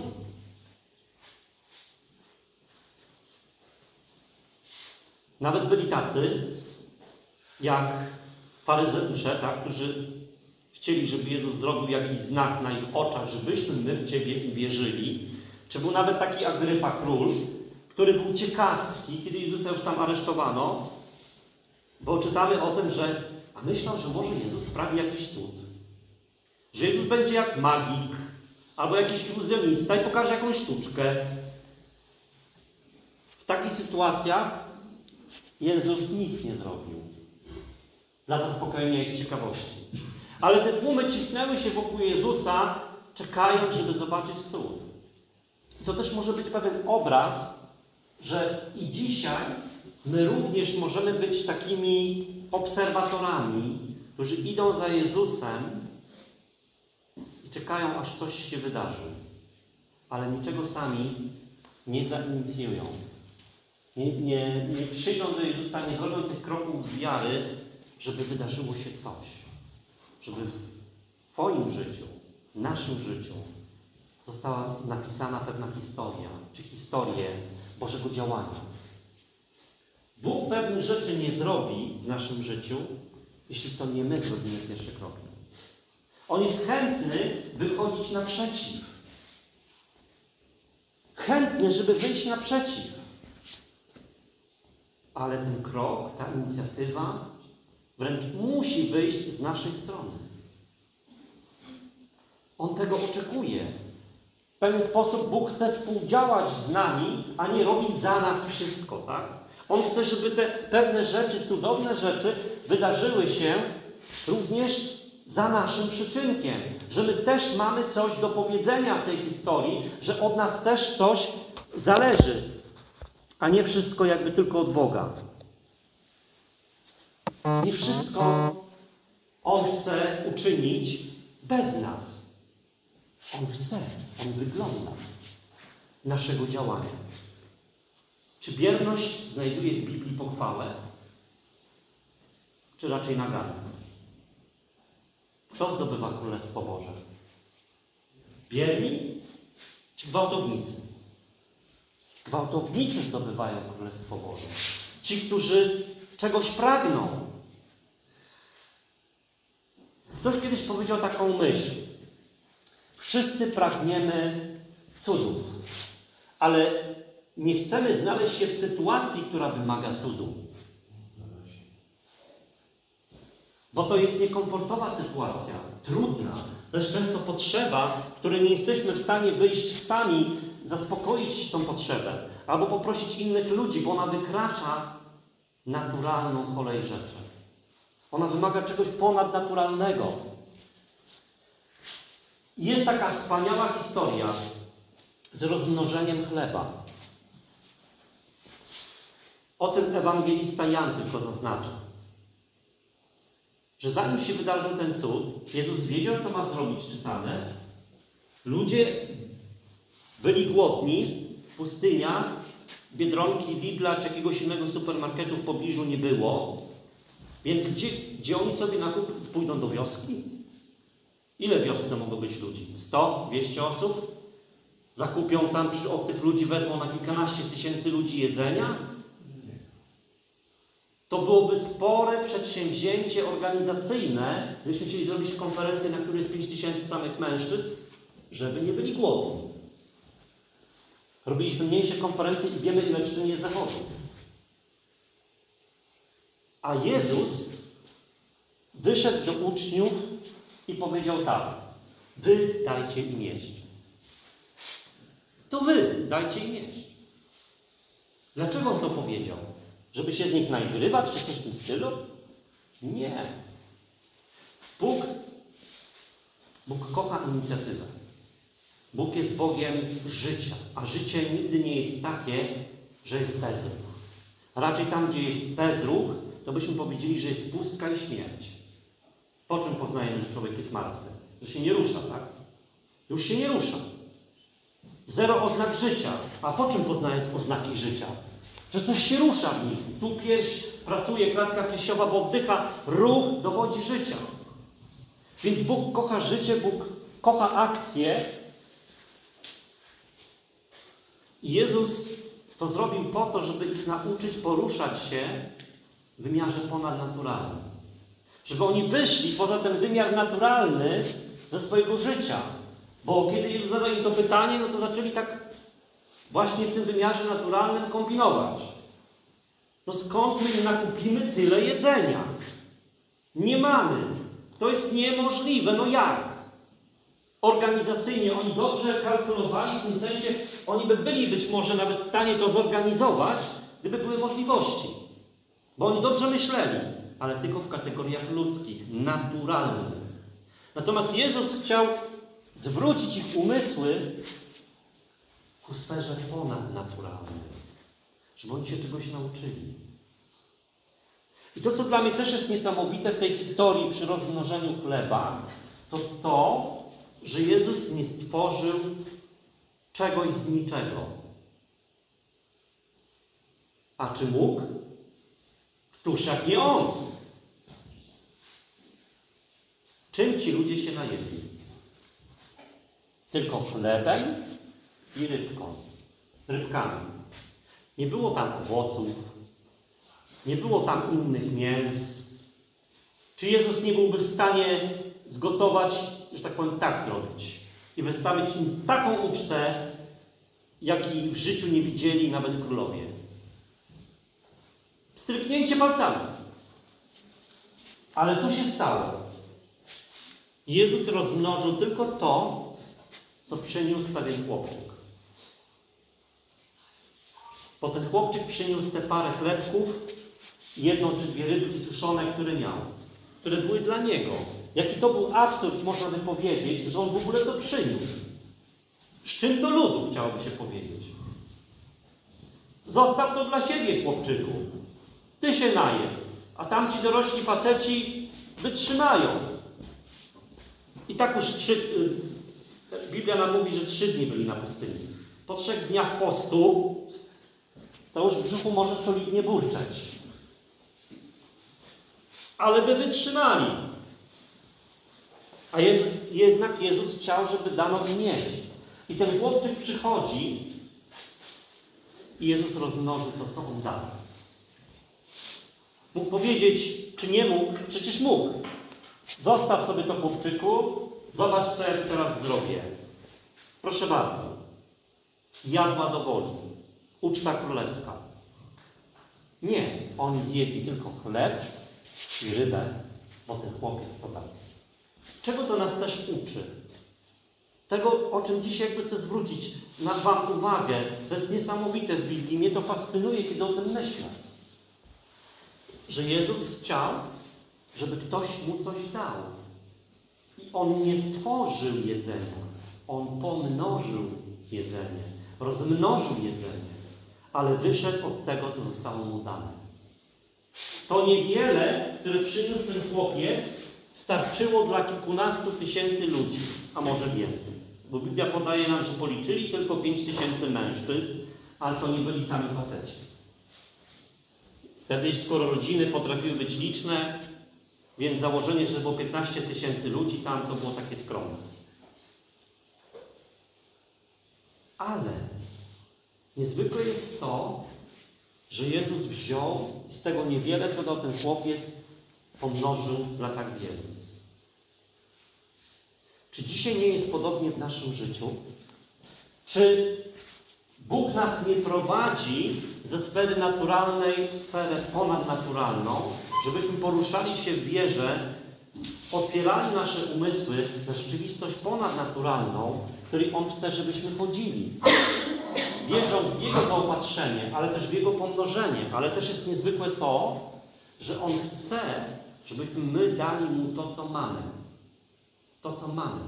Nawet byli tacy, jak faryzeusze, tak, którzy chcieli, żeby Jezus zrobił jakiś znak na ich oczach, żebyśmy my w Ciebie uwierzyli. Czy był nawet taki Agrypa król, który był ciekawski, kiedy Jezusa już tam aresztowano, bo czytamy o tym, że myślał, że może Jezus sprawi jakiś cud. Że Jezus będzie jak magik, albo jakiś iluzjonista i pokaże jakąś sztuczkę. W takich sytuacjach Jezus nic nie zrobił dla zaspokojenia ich ciekawości. Ale te tłumy cisnęły się wokół Jezusa, czekając, żeby zobaczyć cud. I to też może być pewien obraz, że i dzisiaj my również możemy być takimi obserwatorami, którzy idą za Jezusem i czekają, aż coś się wydarzy. Ale niczego sami nie zainicjują. Nie przyjdą do Jezusa, nie zrobią tych kroków wiary, żeby wydarzyło się coś. żeby w Twoim życiu, w naszym życiu została napisana pewna historia, czy historie Bożego działania. Bóg pewnych rzeczy nie zrobi w naszym życiu, jeśli to nie my zrobimy pierwsze kroki. On jest chętny wychodzić naprzeciw. Chętny, żeby wyjść naprzeciw. Ale ten krok, ta inicjatywa wręcz musi wyjść z naszej strony. On tego oczekuje. W pewien sposób Bóg chce współdziałać z nami, a nie robić za nas wszystko, tak? On chce, żeby te pewne rzeczy, cudowne rzeczy wydarzyły się również za naszym przyczynkiem. Że my też mamy coś do powiedzenia w tej historii, że od nas też coś zależy, a nie wszystko jakby tylko od Boga. Nie wszystko On chce uczynić bez nas. On chce, On wygląda naszego działania. Czy bierność znajduje w Biblii pochwałę? Czy raczej naganę? Kto zdobywa Królestwo Boże? Bierni czy gwałtownicy? Gwałtownicy zdobywają Królestwo Boże. Ci, którzy czegoś pragną. Ktoś kiedyś powiedział taką myśl. Wszyscy pragniemy cudów, ale nie chcemy znaleźć się w sytuacji, która wymaga cudu. Bo to jest niekomfortowa sytuacja, trudna. To jest często potrzeba, w której nie jesteśmy w stanie wyjść sami, zaspokoić tą potrzebę. Albo poprosić innych ludzi, bo ona wykracza naturalną kolej rzeczy. Ona wymaga czegoś ponadnaturalnego. Jest taka wspaniała historia z rozmnożeniem chleba. O tym ewangelista Jan tylko zaznacza. Że zanim się wydarzył ten cud, Jezus wiedział, co ma zrobić, czytane. Ludzie byli głodni, pustynia, Biedronki, Lidla czy jakiegoś innego supermarketu w pobliżu nie było. Więc gdzie oni sobie pójdą do wioski? Ile w wiosce mogło być ludzi? 100, 200 osób? Zakupią tam, czy od tych ludzi wezmą na kilkanaście tysięcy ludzi jedzenia? To byłoby spore przedsięwzięcie organizacyjne, gdybyśmy chcieli zrobić konferencję, na której jest 5000 samych mężczyzn, żeby nie byli głodni. Robiliśmy mniejsze konferencje i wiemy, ile przy tym jest zachodu. A Jezus wyszedł do uczniów i powiedział tak: wy dajcie im jeść. To wy dajcie im jeść. Dlaczego on to powiedział? Żeby się z nich naigrywać, czy coś w tym stylu? Nie. Bóg kocha inicjatywę. Bóg jest Bogiem życia, a życie nigdy nie jest takie, że jest bezruch. Raczej tam, gdzie jest bezruch, to byśmy powiedzieli, że jest pustka i śmierć. Po czym poznajemy, że człowiek jest martwy? Że się nie rusza, tak? Już się nie rusza. Zero oznak życia. A po czym poznajesz oznaki życia? Że coś się rusza w nim. Tu pierś pracuje, klatka piersiowa, bo oddycha. Ruch dowodzi życia. Więc Bóg kocha życie, Bóg kocha akcję. I Jezus to zrobił po to, żeby ich nauczyć poruszać się w wymiarze ponadnaturalnym. Żeby oni wyszli poza ten wymiar naturalny ze swojego życia. Bo kiedy Jezus zadał im to pytanie, no to zaczęli tak właśnie w tym wymiarze naturalnym kombinować. No skąd my nakupimy tyle jedzenia? Nie mamy. To jest niemożliwe. No jak? Organizacyjnie oni dobrze kalkulowali, w tym sensie oni by byli być może nawet w stanie to zorganizować, gdyby były możliwości. Bo oni dobrze myśleli, ale tylko w kategoriach ludzkich, naturalnych. Natomiast Jezus chciał zwrócić ich umysły ku sferze ponadnaturalnej, żeby oni się czegoś nauczyli. I to, co dla mnie też jest niesamowite w tej historii przy rozmnożeniu chleba, to to, że Jezus nie stworzył czegoś z niczego. A czy mógł? Któż jak nie On? Czym ci ludzie się najedli? Tylko chlebem i rybkami. Nie było tam owoców, nie było tam innych mięs. Czy Jezus nie byłby w stanie zgotować, że tak powiem, tak zrobić i wystawić im taką ucztę, jakiej w życiu nie widzieli nawet królowie? Stryknięcie palcami. Ale co się stało? Jezus rozmnożył tylko to, co przyniósł pewien chłopczyk. Bo ten chłopczyk przyniósł te parę chlebków, jedną czy dwie rybki suszone, które miał, które były dla niego. Jaki to był absurd, można by powiedzieć, że on w ogóle to przyniósł. Z czym do ludu, chciałoby się powiedzieć. Zostaw to dla siebie, chłopczyku. Ty się najedz, a tamci dorośli faceci wytrzymają. I tak już Biblia nam mówi, że 3 dni byli na pustyni. Po 3 dniach postu to już w brzuchu może solidnie burczeć. Ale by wytrzymali. A jednak Jezus chciał, żeby dano im jeść. I ten chłopczyk przychodzi i Jezus rozmnożył to, co on dał. Mógł powiedzieć, czy nie mógł? Przecież mógł. Zostaw sobie to, chłopczyku, zobacz, co ja teraz zrobię. Proszę bardzo. Jadła do woli. Uczta królewska. Nie. Oni zjedli tylko chleb i rybę, bo ten chłopiec to dał. Czego to nas też uczy? Tego, o czym dzisiaj chcę zwrócić na wam uwagę. To jest niesamowite w Biblii. Mnie to fascynuje, kiedy o tym myślę. Że Jezus chciał, żeby ktoś mu coś dał. I On nie stworzył jedzenia. On pomnożył jedzenie. Rozmnożył jedzenie. Ale wyszedł od tego, co zostało mu dane. To niewiele, które przyniósł ten chłopiec, starczyło dla kilkunastu tysięcy ludzi, a może więcej. Bo Biblia podaje nam, że policzyli tylko 5000 mężczyzn, ale to nie byli sami faceci. Wtedy, skoro rodziny potrafiły być liczne, więc założenie, że było 15 000 ludzi tam, to było takie skromne. Ale niezwykłe jest to, że Jezus wziął i z tego niewiele, co dał ten chłopiec, pomnożył dla tak wielu. Czy dzisiaj nie jest podobnie w naszym życiu? Czy Bóg nas nie prowadzi ze sfery naturalnej w sferę ponadnaturalną, żebyśmy poruszali się w wierze, otwierali nasze umysły na rzeczywistość ponadnaturalną, w której On chce, żebyśmy chodzili. Wierząc w Jego zaopatrzenie, ale też w Jego pomnożenie. Ale też jest niezwykłe to, że On chce, żebyśmy my dali Mu to, co mamy. To, co mamy.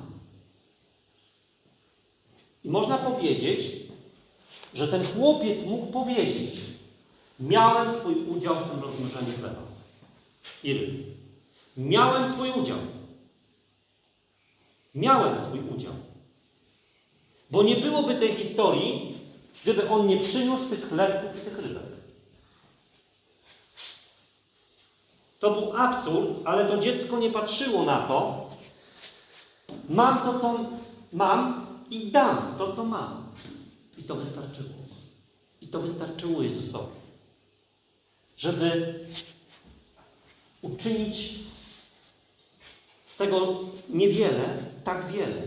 I można powiedzieć, że ten chłopiec mógł powiedzieć: miałem swój udział w tym rozmnożeniu chleba i ryb. Miałem swój udział. Miałem swój udział. Bo nie byłoby tej historii, gdyby on nie przyniósł tych chlebków i tych rybek. To był absurd, ale to dziecko nie patrzyło na to. Mam to, co mam i dam to, co mam. I to wystarczyło. I to wystarczyło Jezusowi. Żeby uczynić z tego niewiele, tak wiele.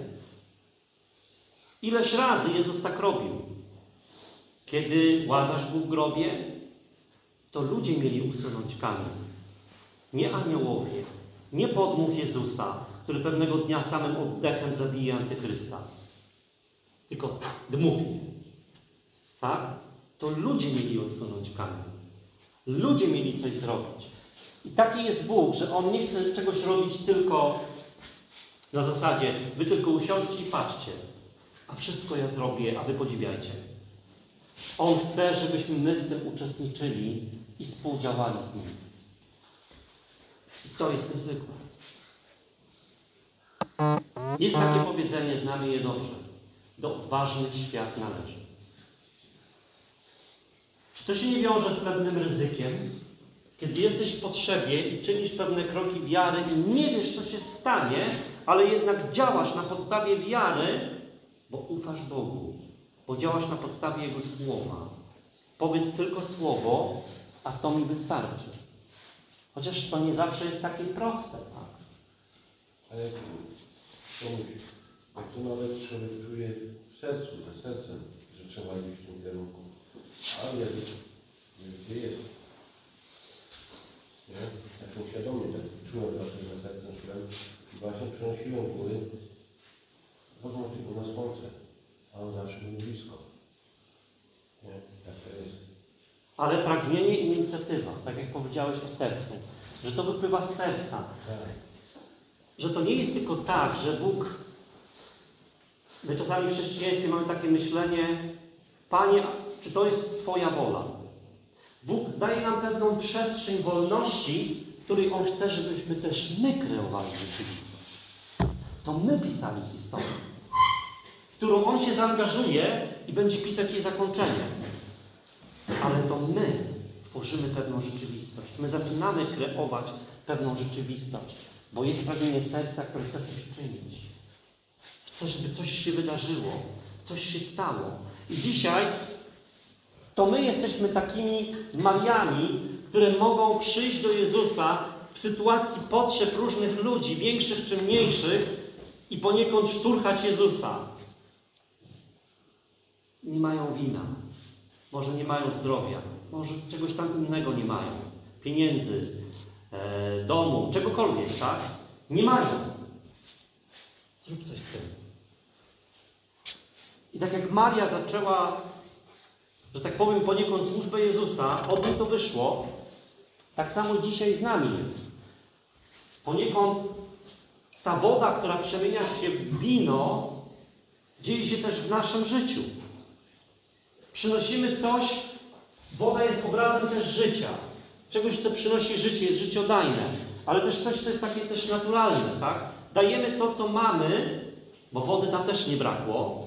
Ileż razy Jezus tak robił? Kiedy Łazarz był w grobie, to ludzie mieli usunąć kamień. Nie aniołowie, nie podmuch Jezusa, który pewnego dnia samym oddechem zabije Antychrysta. Tylko dmuchnie. Tak? To ludzie mieli usunąć kamień. Ludzie mieli coś zrobić. I taki jest Bóg, że On nie chce czegoś robić tylko na zasadzie: wy tylko usiądźcie i patrzcie, a wszystko ja zrobię, a wy podziwiajcie. On chce, żebyśmy my w tym uczestniczyli i współdziałali z Nim. I to jest niezwykłe. Jest takie powiedzenie, znamy je dobrze: do odważnych świat należy. Czy to się nie wiąże z pewnym ryzykiem, Kiedy jesteś w potrzebie i czynisz pewne kroki wiary i nie wiesz, co się stanie, ale jednak działasz na podstawie wiary, bo ufasz Bogu, bo działasz na podstawie Jego słowa. Powiedz tylko słowo, a to mi wystarczy. Chociaż to nie zawsze jest takie proste, tak? Ale to nawet człowiek czuje w sercu, za sercem, że trzeba iść w tym kierunku. Ale gdzie jest? Nie? Tak świadomie, tak czułem właśnie za sercem, czułem i właśnie przenosiłem góry. Chodzą tylko na słońce, a on zawsze był blisko. Nie? Tak to jest. Ale pragnienie i inicjatywa, tak jak powiedziałeś o sercu, że to wypływa z serca. Tak. Że to nie jest tylko tak, że Bóg... My czasami w chrześcijaństwie mamy takie myślenie, Panie, czy to jest Twoja wola? Bóg daje nam pewną przestrzeń wolności, w której On chce, żebyśmy też my kreowali rzeczywistość. To my pisali historię, w którą On się zaangażuje i będzie pisać jej zakończenie. Ale to my tworzymy pewną rzeczywistość. My zaczynamy kreować pewną rzeczywistość, bo jest pragnienie serca, które chce coś czynić. Chce, żeby coś się wydarzyło, coś się stało. I dzisiaj to my jesteśmy takimi Mariami, które mogą przyjść do Jezusa w sytuacji potrzeb różnych ludzi, większych czy mniejszych, i poniekąd szturchać Jezusa. Nie mają wina. Może nie mają zdrowia. Może czegoś tam innego nie mają. Pieniędzy, domu, czegokolwiek, tak? Nie mają. Zrób coś z tym. I tak jak Maria zaczęła, że tak powiem, poniekąd służbę Jezusa, od niej to wyszło, tak samo dzisiaj z nami jest. Poniekąd ta woda, która przemienia się w wino, dzieje się też w naszym życiu. Przynosimy coś, woda jest obrazem też życia. Czegoś, co przynosi życie, jest życiodajne. Ale też coś, co jest takie też naturalne, tak? Dajemy to, co mamy, bo wody tam też nie brakło,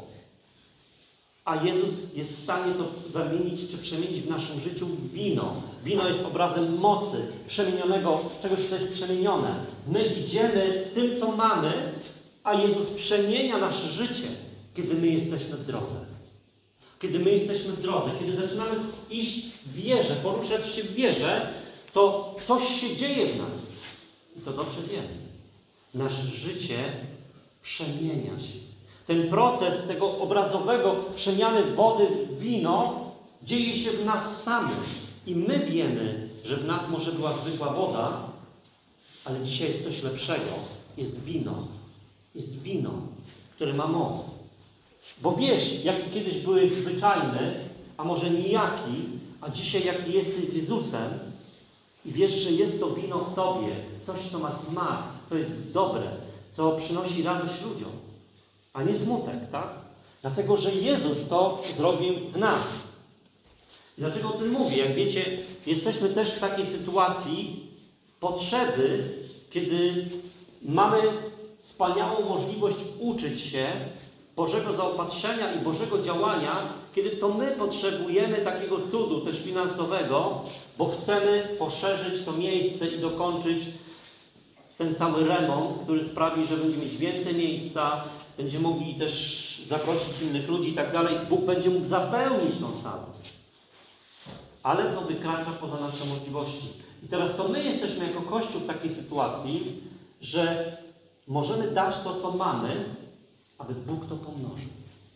a Jezus jest w stanie to zamienić czy przemienić w naszym życiu w wino. Wino jest obrazem mocy, przemienionego, czegoś, co jest przemienione. My idziemy z tym, co mamy, a Jezus przemienia nasze życie, kiedy my jesteśmy w drodze. Kiedy my jesteśmy w drodze, kiedy zaczynamy iść w wierze, poruszać się w wierze, to coś się dzieje w nas. I to dobrze wiemy. Nasze życie przemienia się. Ten proces tego obrazowego przemiany wody w wino dzieje się w nas samych. I my wiemy, że w nas może była zwykła woda, ale dzisiaj jest coś lepszego. Jest wino. Jest wino, które ma moc. Bo wiesz, jaki kiedyś byłeś zwyczajny, a może nijaki, a dzisiaj jaki jesteś z Jezusem i wiesz, że jest to wino w tobie, coś, co ma smak, co jest dobre, co przynosi radość ludziom, a nie smutek, tak? Dlatego, że Jezus to zrobił w nas. I dlaczego o tym mówię? Jak wiecie, jesteśmy też w takiej sytuacji potrzeby, kiedy mamy wspaniałą możliwość uczyć się Bożego zaopatrzenia i Bożego działania, kiedy to my potrzebujemy takiego cudu też finansowego, bo chcemy poszerzyć to miejsce i dokończyć ten cały remont, który sprawi, że będziemy mieć więcej miejsca, będziemy mogli też zaprosić innych ludzi i tak dalej. Bóg będzie mógł zapełnić tą salę. Ale to wykracza poza nasze możliwości. I teraz to my jesteśmy jako Kościół w takiej sytuacji, że możemy dać to, co mamy, aby Bóg to pomnożył.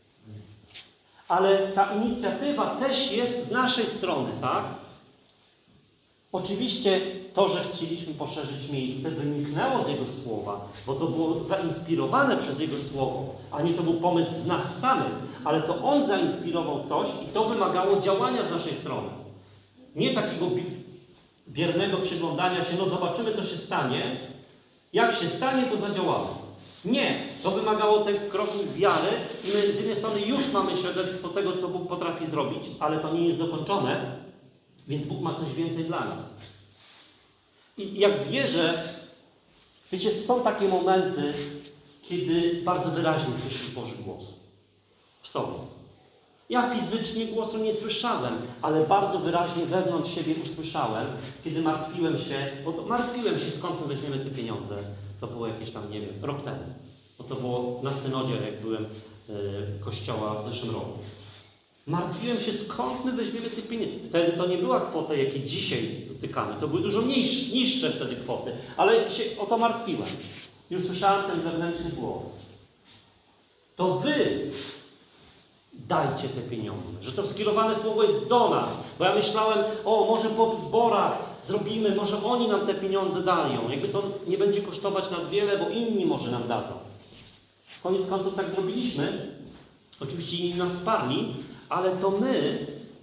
Ale ta inicjatywa też jest z naszej strony, tak? Oczywiście to, że chcieliśmy poszerzyć miejsce, wyniknęło z Jego Słowa, bo to było zainspirowane przez Jego Słowo, a nie to był pomysł z nas samych, ale to On zainspirował coś i to wymagało działania z naszej strony. Nie takiego biernego przyglądania się, no zobaczymy, co się stanie. Jak się stanie, to zadziałamy. Nie, to wymagało tych kroków wiary i my z jednej strony już mamy świadectwo tego, co Bóg potrafi zrobić, ale to nie jest dokończone, więc Bóg ma coś więcej dla nas. I jak wierzę, wiecie, są takie momenty, kiedy bardzo wyraźnie słyszysz Boży głos w sobie. Ja fizycznie głosu nie słyszałem, ale bardzo wyraźnie wewnątrz siebie usłyszałem, kiedy martwiłem się, skąd my weźmiemy te pieniądze. To było jakieś tam, nie wiem, rok temu. Bo to było na synodzie, jak byłem kościoła w zeszłym roku. Martwiłem się, skąd my weźmiemy te pieniądze. Wtedy to nie była kwota, jakie dzisiaj dotykamy. To były dużo niższe wtedy kwoty. Ale się o to martwiłem. I usłyszałem ten wewnętrzny głos. To wy dajcie te pieniądze. Że to skierowane słowo jest do nas. Bo ja myślałem, może po zborach zrobimy, może oni nam te pieniądze dają. Jakby to nie będzie kosztować nas wiele, bo inni może nam dadzą. Koniec końców tak zrobiliśmy. Oczywiście inni nas wsparli, ale to my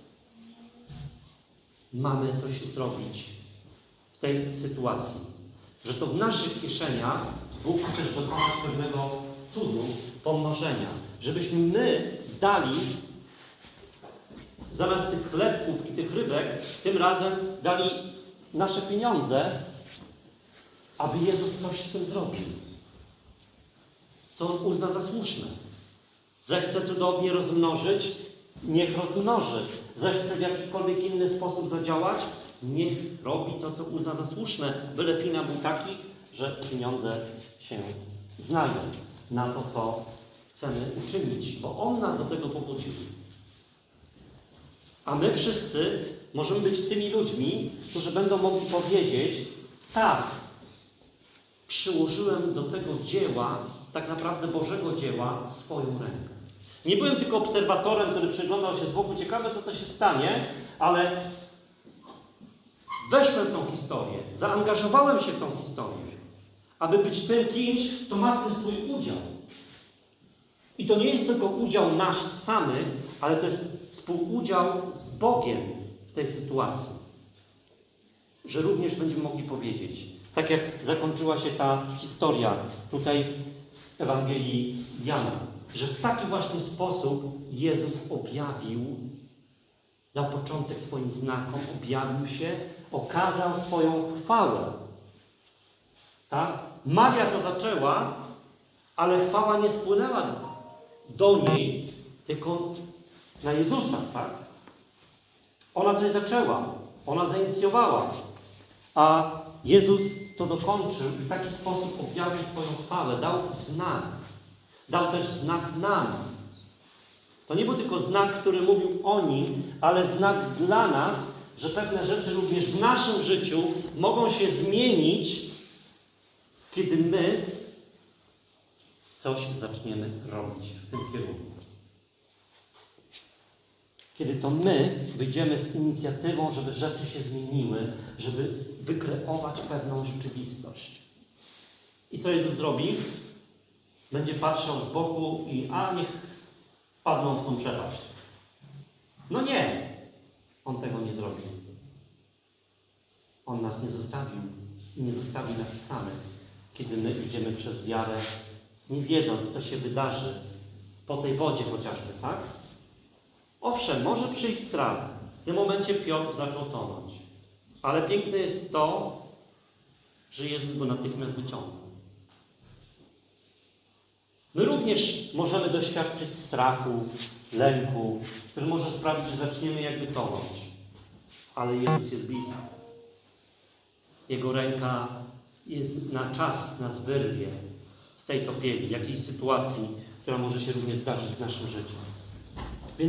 mamy coś zrobić w tej sytuacji. Że to w naszych kieszeniach Bóg chce też dokonać pewnego cudu, pomnożenia. Żebyśmy my dali zamiast tych chlebków i tych rybek, tym razem dali nasze pieniądze, aby Jezus coś z tym zrobił. Co On uzna za słuszne. Zechce cudownie rozmnożyć, niech rozmnoży. Zechce w jakikolwiek inny sposób zadziałać, niech robi to, co uzna za słuszne. Byle finał był taki, że pieniądze się znają na to, co chcemy uczynić, bo On nas do tego pobudził. A my wszyscy możemy być tymi ludźmi, którzy będą mogli powiedzieć, tak, przyłożyłem do tego dzieła, tak naprawdę Bożego dzieła, swoją rękę. Nie byłem tylko obserwatorem, który przyglądał się z boku, ciekawe, co to się stanie, ale weszłem w tą historię, zaangażowałem się w tą historię, aby być tym kimś, kto ma w tym swój udział. I to nie jest tylko udział nasz samych, ale to jest współudział z Bogiem w tej sytuacji. Że również będziemy mogli powiedzieć, tak jak zakończyła się ta historia tutaj w Ewangelii Jana, że w taki właśnie sposób Jezus objawił na początek swoim znakom, objawił się, okazał swoją chwałę. Tak? Maria to zaczęła, ale chwała nie spłynęła do niej, tylko na Jezusa. Tak? Ona coś zaczęła, ona zainicjowała, a Jezus to dokończył i w taki sposób objawił swoją chwałę, dał znak. Dał też znak nam. To nie był tylko znak, który mówił o Nim, ale znak dla nas, że pewne rzeczy również w naszym życiu mogą się zmienić, kiedy my coś zaczniemy robić w tym kierunku. Kiedy to my wyjdziemy z inicjatywą, żeby rzeczy się zmieniły, żeby wykreować pewną rzeczywistość. I co Jezus zrobi? Będzie patrzał z boku i niech wpadną w tą przepaść. No nie! On tego nie zrobił. On nas nie zostawił i nie zostawi nas samych, kiedy my idziemy przez wiarę, nie wiedząc, co się wydarzy po tej wodzie chociażby, tak? Owszem, może przyjść strach. W tym momencie Piotr zaczął tonąć. Ale piękne jest to, że Jezus go natychmiast wyciągnął. My również możemy doświadczyć strachu, lęku, który może sprawić, że zaczniemy jakby tonąć. Ale Jezus jest blisko. Jego ręka jest na czas, nas wyrwie z tej topieli, jakiejś sytuacji, która może się również zdarzyć w naszym życiu. Więc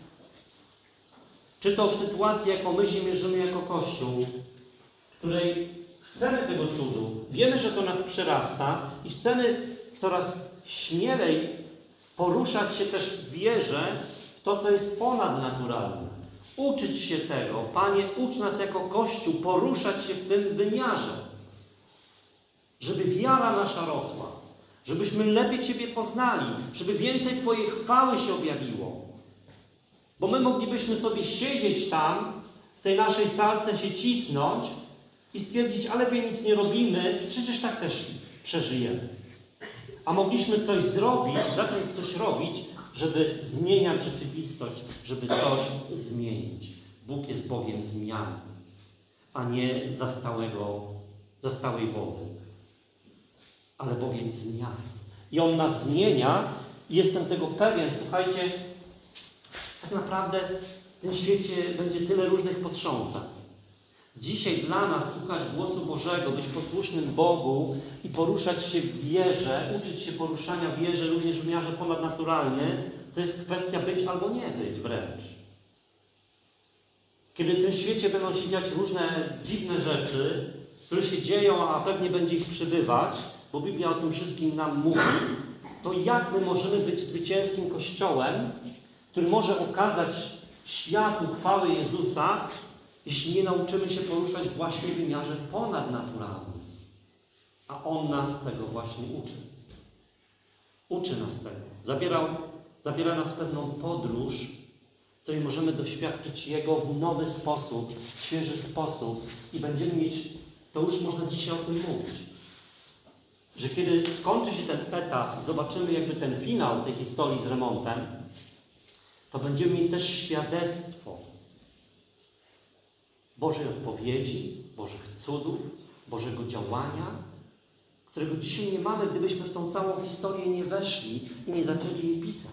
czy to w sytuacji, jaką my się mierzymy jako Kościół, w której chcemy tego cudu, wiemy, że to nas przerasta i chcemy coraz śmielej poruszać się też w wierze w to, co jest ponadnaturalne. Uczyć się tego. Panie, ucz nas jako Kościół poruszać się w tym wymiarze. Żeby wiara nasza rosła. Żebyśmy lepiej Ciebie poznali. Żeby więcej Twojej chwały się objawiło. Bo my moglibyśmy sobie siedzieć tam, w tej naszej salce się cisnąć i stwierdzić, ale lepiej nic nie robimy, przecież tak też przeżyjemy. A mogliśmy coś zrobić, zacząć coś robić, żeby zmieniać rzeczywistość, żeby coś zmienić. Bóg jest Bogiem zmiany, a nie zastałej wody, ale Bogiem zmiany. I On nas zmienia i jestem tego pewien. Słuchajcie, Tak naprawdę w tym świecie będzie tyle różnych potrząsań. Dzisiaj dla nas słuchać głosu Bożego, być posłusznym Bogu i poruszać się w wierze, uczyć się poruszania w wierze również w wymiarze ponadnaturalnym, to jest kwestia być albo nie być wręcz. Kiedy w tym świecie będą się dziać różne dziwne rzeczy, które się dzieją, a pewnie będzie ich przybywać, bo Biblia o tym wszystkim nam mówi, to jak my możemy być zwycięskim Kościołem, który może okazać światu chwałę Jezusa, jeśli nie nauczymy się poruszać właśnie w wymiarze ponadnaturalnym. A On nas tego właśnie uczy. Uczy nas tego. Zabiera nas w pewną podróż, w której możemy doświadczyć Jego w nowy sposób, świeży sposób i będziemy mieć, to już można dzisiaj o tym mówić, że kiedy skończy się ten etap, zobaczymy jakby ten finał tej historii z remontem, to będziemy mieć też świadectwo Bożej odpowiedzi, Bożych cudów, Bożego działania, którego dzisiaj nie mamy, gdybyśmy w tą całą historię nie weszli i nie zaczęli jej pisać.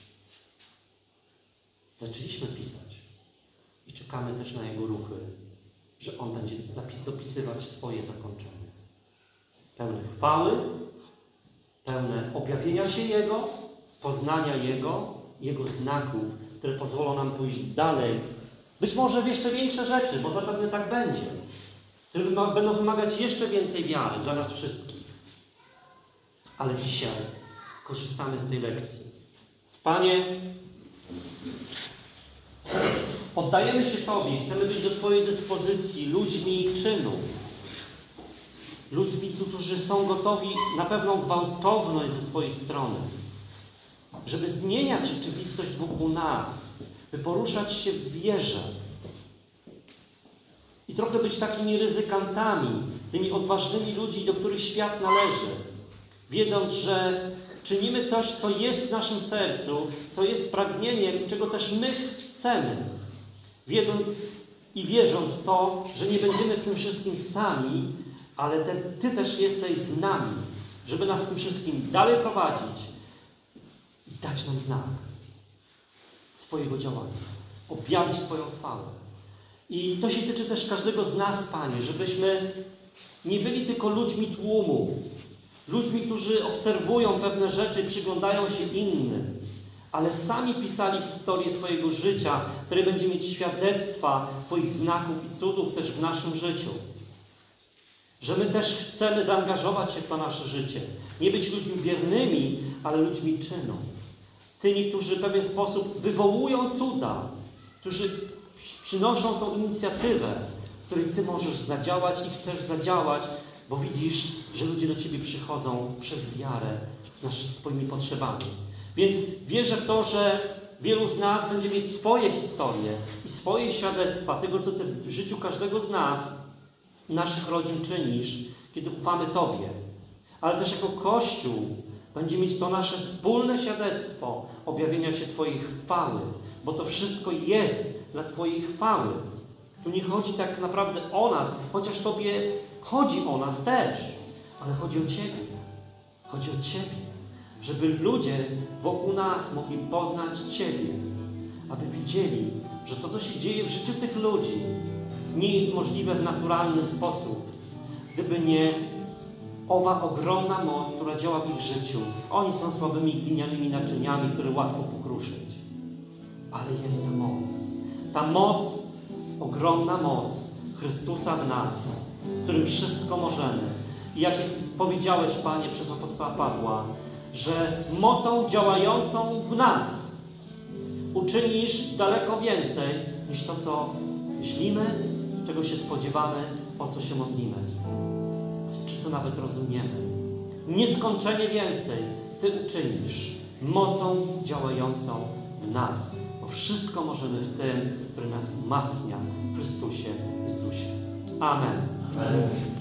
Zaczęliśmy pisać i czekamy też na Jego ruchy, że On będzie dopisywać swoje zakończenie. Pełne chwały, pełne objawienia się Jego, poznania Jego znaków, które pozwolą nam pójść dalej. Być może w jeszcze większe rzeczy, bo zapewne tak będzie, które będą wymagać jeszcze więcej wiary dla nas wszystkich. Ale dzisiaj korzystamy z tej lekcji. Panie, oddajemy się Tobie, chcemy być do Twojej dyspozycji ludźmi czynu. Ludźmi, którzy są gotowi na pewną gwałtowność ze swojej strony, żeby zmieniać rzeczywistość wokół nas, by poruszać się w wierze i trochę być takimi ryzykantami, tymi odważnymi ludźmi, do których świat należy, wiedząc, że czynimy coś, co jest w naszym sercu, co jest pragnieniem, czego też my chcemy, wiedząc i wierząc w to, że nie będziemy w tym wszystkim sami, ale Ty też jesteś z nami, żeby nas w tym wszystkim dalej prowadzić i dać nam znak swojego działania, objawić Twoją chwałę. I to się tyczy też każdego z nas, Panie, żebyśmy nie byli tylko ludźmi tłumu, ludźmi, którzy obserwują pewne rzeczy, przyglądają się innym, ale sami pisali historię swojego życia, które będzie mieć świadectwa Twoich znaków i cudów też w naszym życiu. Że my też chcemy zaangażować się w to nasze życie. Nie być ludźmi biernymi, ale ludźmi czynu. Tymi, którzy w pewien sposób wywołują cuda, którzy przynoszą tą inicjatywę, w której Ty możesz zadziałać i chcesz zadziałać, bo widzisz, że ludzie do Ciebie przychodzą przez wiarę z swoimi potrzebami. Więc wierzę w to, że wielu z nas będzie mieć swoje historie i swoje świadectwa tego, co Ty w życiu każdego z nas, naszych rodzin czynisz, kiedy ufamy Tobie. Ale też jako Kościół będzie mieć to nasze wspólne świadectwo objawienia się Twojej chwały, bo to wszystko jest dla Twojej chwały. Tu nie chodzi tak naprawdę o nas, chociaż Tobie chodzi o nas też, ale chodzi o Ciebie. Chodzi o Ciebie, żeby ludzie wokół nas mogli poznać Ciebie, aby widzieli, że to, co się dzieje w życiu tych ludzi, nie jest możliwe w naturalny sposób, gdyby nie owa ogromna moc, która działa w ich życiu. Oni są słabymi glinianymi naczyniami, które łatwo pokruszyć. Ale jest ta moc, ogromna moc Chrystusa w nas, którym wszystko możemy. I jak powiedziałeś, Panie, przez apostoła Pawła, że mocą działającą w nas uczynisz daleko więcej niż to, co myślimy, czego się spodziewamy, o co się modlimy, czy to nawet rozumiemy. Nieskończenie więcej Ty uczynisz mocą działającą w nas, bo wszystko możemy w tym, który nas umacnia w Chrystusie Jezusie. Amen. Amen.